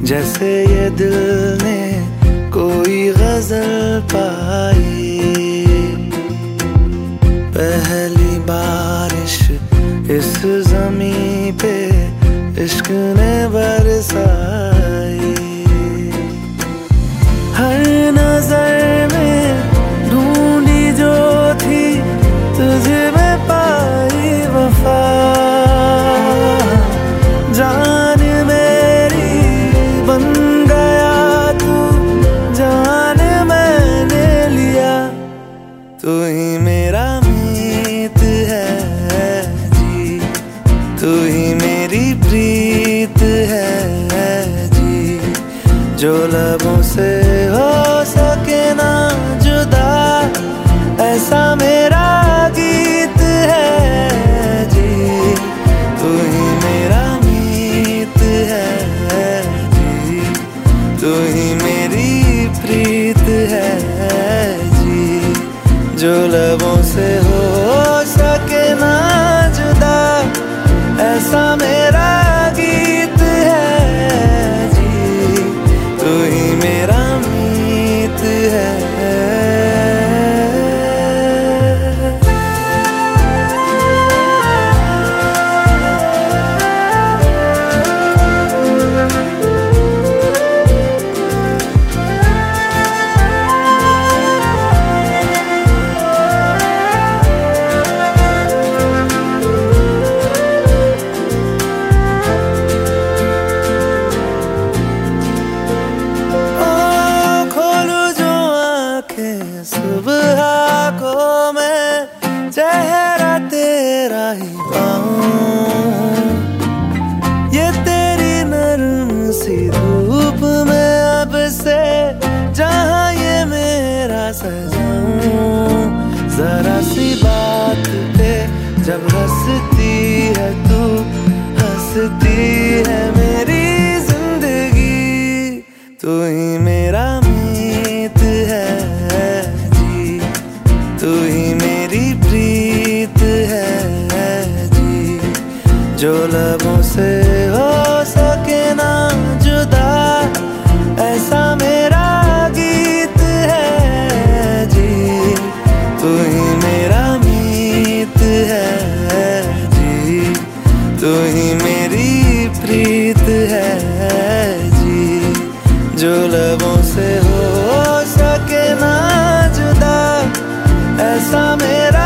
जैसे ये दिल ने कोई गजल पाई। पहली बारिश इस ज़मीं पे इश्क ने बरसाई। हर नजर में ढूंढी जो थी तुझे में पाई वफा। जान मेरी बन गया तू, जान मैंने लिया। तू ही मेरा मीत है जी, तू ही मेरी प्रीत है जी। जो लबों से हो सके ना जुदा, ऐसा मेरा गीत है जी। तू ही मेरा मीत है जी, तू ही मेरी प्रीत है जी। जो लबों से हो सके ना जुदा, ऐसा मेरा गीत है जी। तू ही मेरा मीत है। सुबह को मैं चेहरा तेरा ही पाऊं, ये तेरी नरम सी धूप में अब से जहां ये मेरा सजाऊं। जरा सी बात पे जब हंसती है तू, हंसती है मेरी जिंदगी। तू ही मेरा मीत है, तू ही मेरी प्रीत है जी। जो लबों से हो सके ना जुदा, ऐसा मेरा गीत है जी। तू ही मेरा मीत है जी, तू ही मेरी प्रीत है जी। जो लबों से हो सके ना जुदा, ऐसा मेरा